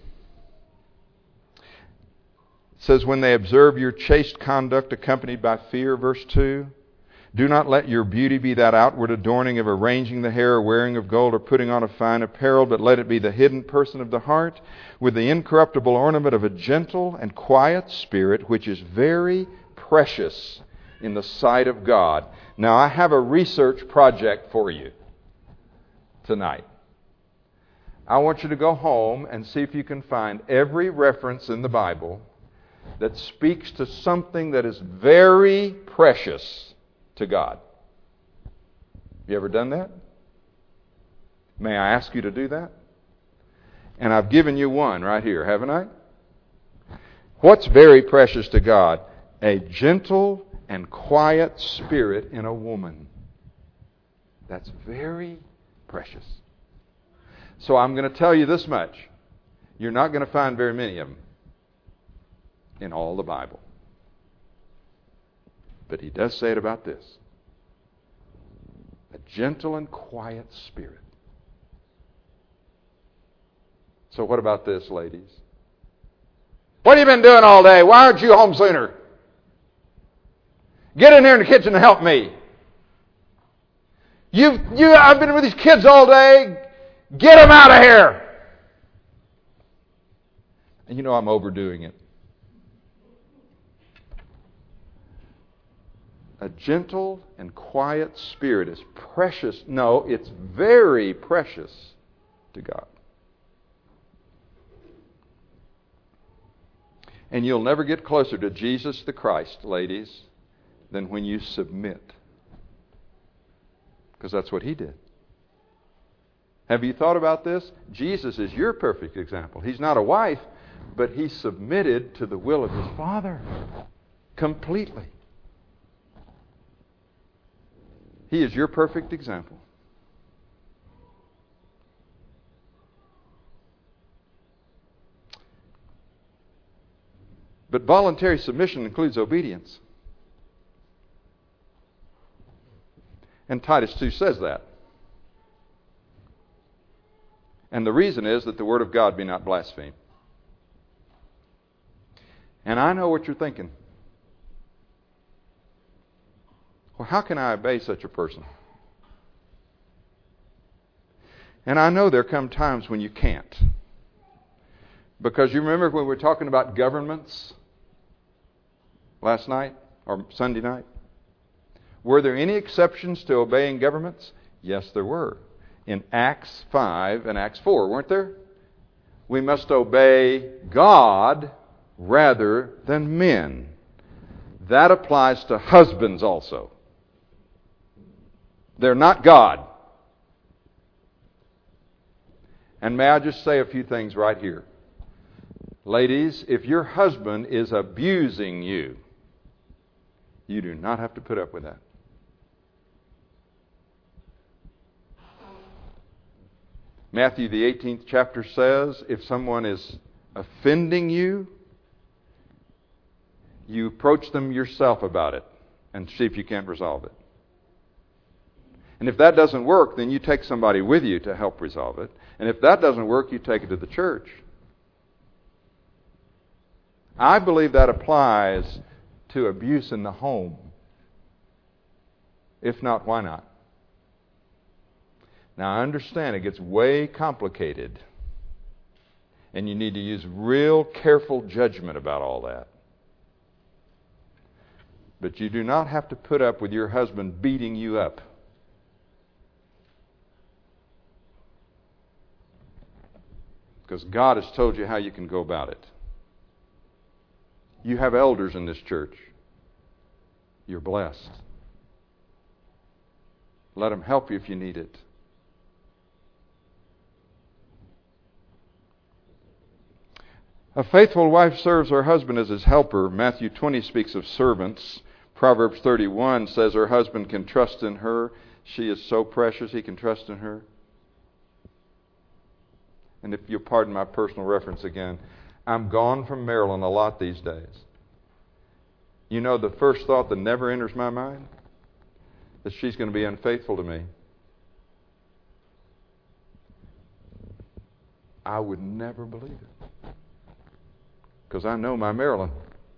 It says, "When they observe your chaste conduct accompanied by fear," verse two. "Do not let your beauty be that outward adorning of arranging the hair or wearing of gold or putting on of fine apparel, but let it be the hidden person of the heart with the incorruptible ornament of a gentle and quiet spirit, which is very precious in the sight of God." Now, I have a research project for you tonight. I want you to go home and see if you can find every reference in the Bible that speaks to something that is very precious to God. You ever done that? May I ask you to do that? And I've given you one right here, haven't I? What's very precious to God? A gentle and quiet spirit in a woman. That's very precious. So I'm going to tell you this much. You're not going to find very many of them in all the Bible. But He does say it about this. A gentle and quiet spirit. So what about this, ladies? What have you been doing all day? Why aren't you home sooner? Get in here in the kitchen and help me. You, you, I've been with these kids all day. Get them out of here. And you know I'm overdoing it. A gentle and quiet spirit is precious. No, it's very precious to God. And you'll never get closer to Jesus the Christ, ladies, than when you submit Because that's what He did. Have you thought about this? Jesus is your perfect example. He's not a wife, but He submitted to the will of His Father completely. He is your perfect example. But voluntary submission includes obedience. And Titus two says that. And the reason is that the Word of God be not blasphemed. And I know what you're thinking. Well, how can I obey such a person? And I know there come times when you can't. Because you remember when we were talking about governments last night or Sunday night? Were there any exceptions to obeying governments? Yes, there were. In Acts five and Acts four, weren't there? We must obey God rather than men. That applies to husbands also. They're not God. And may I just say a few things right here. Ladies, if your husband is abusing you, you do not have to put up with that. Matthew, the eighteenth chapter says, if someone is offending you, you approach them yourself about it and see if you can't resolve it. And if that doesn't work, then you take somebody with you to help resolve it. And if that doesn't work, you take it to the church. I believe that applies to abuse in the home. If not, why not? Now, I understand it gets way complicated. And you need to use real careful judgment about all that. But you do not have to put up with your husband beating you up. Because God has told you how you can go about it. You have elders in this church. You're blessed. Let them help you if you need it. A faithful wife serves her husband as his helper. Matthew twenty speaks of servants. Proverbs thirty-one says her husband can trust in her. She is so precious, he can trust in her. And if you'll pardon my personal reference again, I'm gone from Maryland a lot these days. You know the first thought that never enters my mind? That she's going to be unfaithful to me. I would never believe it. Because I know my Marilyn.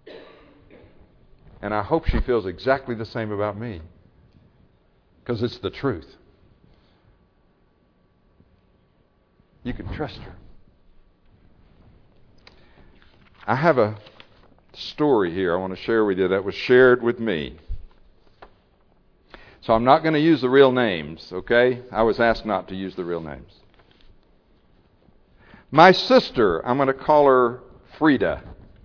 And I hope she feels exactly the same about me. Because it's the truth. You can trust her. I have a story here I want to share with you that was shared with me. So I'm not going to use the real names, okay? I was asked not to use the real names. My sister, I'm going to call her Frida,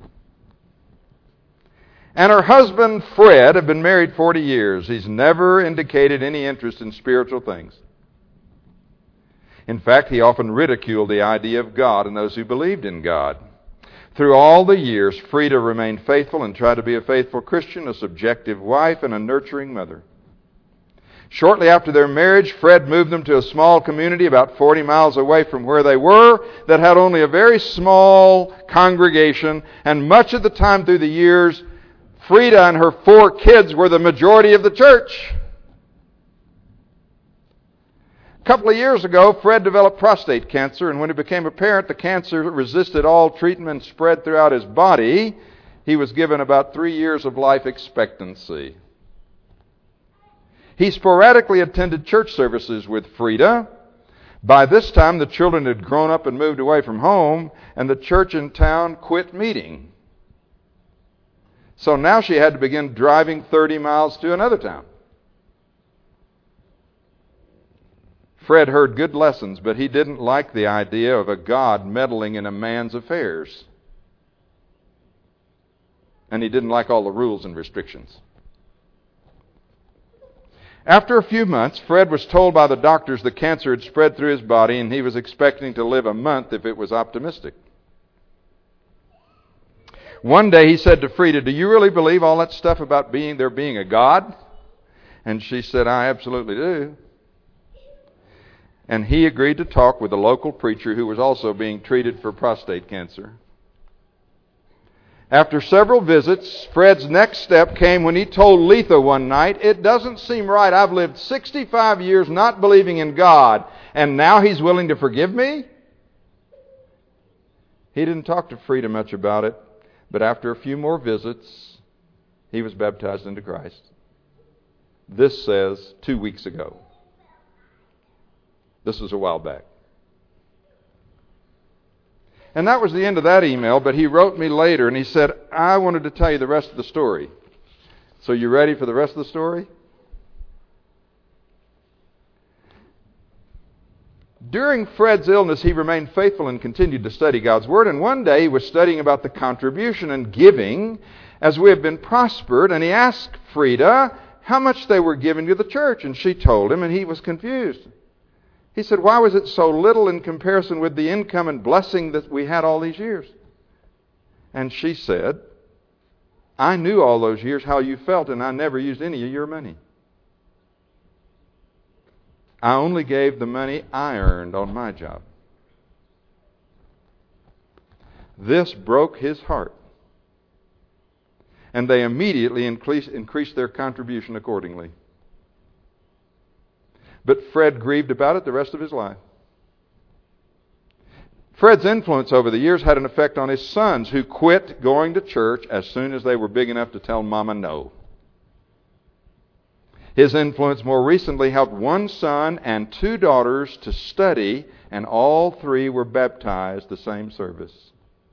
and her husband Fred have been married forty years. He's never indicated any interest in spiritual things. In fact, he often ridiculed the idea of God and those who believed in God. Through all the years, Frida remained faithful and tried to be a faithful Christian, a subjective wife, and a nurturing mother. Shortly after their marriage, Fred moved them to a small community about forty miles away from where they were that had only a very small congregation, and much of the time through the years, Frida and her four kids were the majority of the church. A couple of years ago, Fred developed prostate cancer, and when it became apparent the cancer resisted all treatment and spread throughout his body, he was given about three years of life expectancy. He sporadically attended church services with Frida. By this time, the children had grown up and moved away from home, and the church in town quit meeting. So now she had to begin driving thirty miles to another town. Fred heard good lessons, but he didn't like the idea of a God meddling in a man's affairs. And he didn't like all the rules and restrictions. After a few months, Fred was told by the doctors the cancer had spread through his body and he was expecting to live a month if it was optimistic. One day he said to Frida, "Do you really believe all that stuff about being there being a God?" And she said, "I absolutely do." And he agreed to talk with a local preacher who was also being treated for prostate cancer. After several visits, Fred's next step came when he told Letha one night, "It doesn't seem right. I've lived sixty-five years not believing in God, and now He's willing to forgive me?" He didn't talk to Frida much about it, but after a few more visits, he was baptized into Christ. This says two weeks ago. This was a while back. And that was the end of that email, but he wrote me later and he said, "I wanted to tell you the rest of the story." So you ready for the rest of the story? During Fred's illness, he remained faithful and continued to study God's Word. And one day he was studying about the contribution and giving as we have been prospered. And he asked Frida how much they were giving to the church. And she told him, and he was confused. He said, "Why was it so little in comparison with the income and blessing that we had all these years?" And she said, "I knew all those years how you felt, and I never used any of your money. I only gave the money I earned on my job." This broke his heart. And they immediately increased, increased their contribution accordingly. But Fred grieved about it the rest of his life. Fred's influence over the years had an effect on his sons, who quit going to church as soon as they were big enough to tell Mama no. His influence more recently helped one son and two daughters to study, and all three were baptized the same service.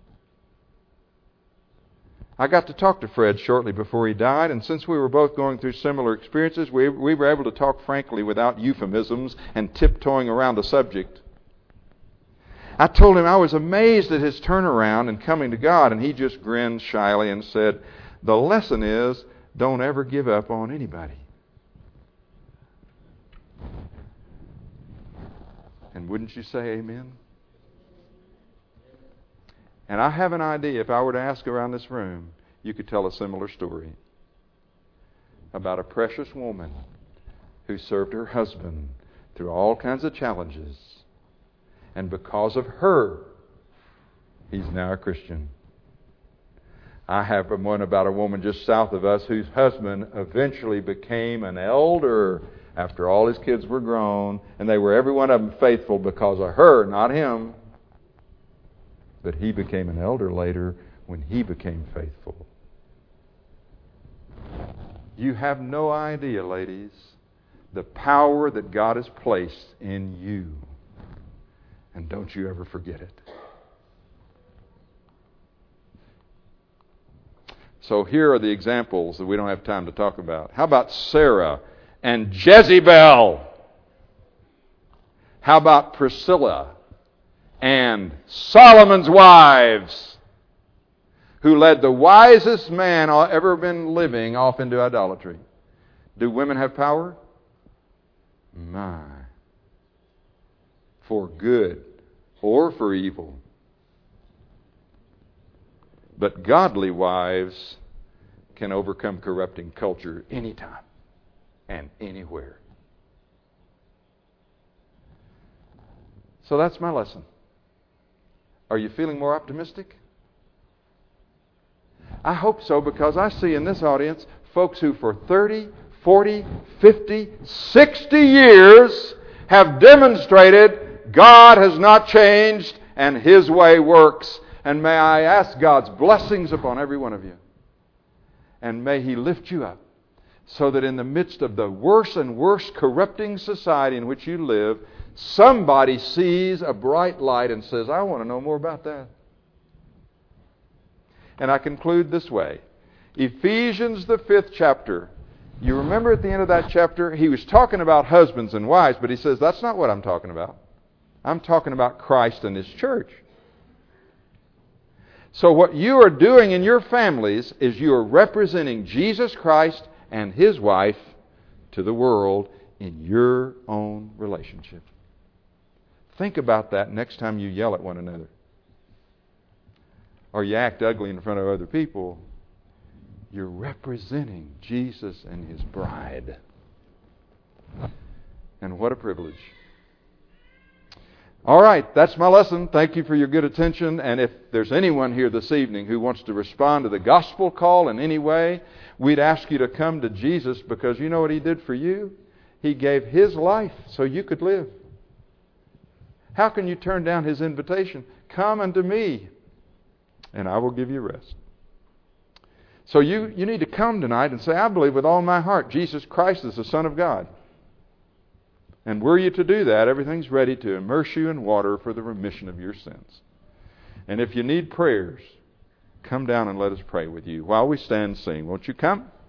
I got to talk to Fred shortly before he died, and since we were both going through similar experiences, we, we were able to talk frankly without euphemisms and tiptoeing around the subject. I told him I was amazed at his turnaround and coming to God, and he just grinned shyly and said, "The lesson is, don't ever give up on anybody." And wouldn't you say amen? And I have an idea, if I were to ask around this room, you could tell a similar story about a precious woman who served her husband through all kinds of challenges. And because of her, he's now a Christian. I have one about a woman just south of us whose husband eventually became an elder after all his kids were grown, and they were every one of them faithful because of her, not him. But he became an elder later when he became faithful. You have no idea, ladies, the power that God has placed in you. And don't you ever forget it. So here are the examples that we don't have time to talk about. How about Sarah and Jezebel? How about Priscilla and Solomon's wives, who led the wisest man ever been living off into idolatry? Do women have power? My. For good or for evil. But godly wives can overcome corrupting culture anytime and anywhere. So that's my lesson. Are you feeling more optimistic? I hope so, because I see in this audience folks who for thirty, forty, fifty, sixty years have demonstrated God has not changed and His way works. And may I ask God's blessings upon every one of you. And may He lift you up so that in the midst of the worse and worse corrupting society in which you live, somebody sees a bright light and says, "I want to know more about that." And I conclude this way. Ephesians, the fifth chapter. You remember at the end of that chapter, he was talking about husbands and wives, but he says, that's not what I'm talking about. I'm talking about Christ and His church. So what you are doing in your families is you are representing Jesus Christ and His wife to the world in your own relationship. Think about that next time you yell at one another, or you act ugly in front of other people. You're representing Jesus and His bride. And what a privilege. All right, that's my lesson. Thank you for your good attention. And if there's anyone here this evening who wants to respond to the gospel call in any way, we'd ask you to come to Jesus, because you know what He did for you? He gave His life so you could live. How can you turn down His invitation? Come unto me, and I will give you rest. So you, you need to come tonight and say, I believe with all my heart Jesus Christ is the Son of God. And were you to do that, everything's ready to immerse you in water for the remission of your sins. And if you need prayers, come down and let us pray with you while we stand and sing. Won't you come?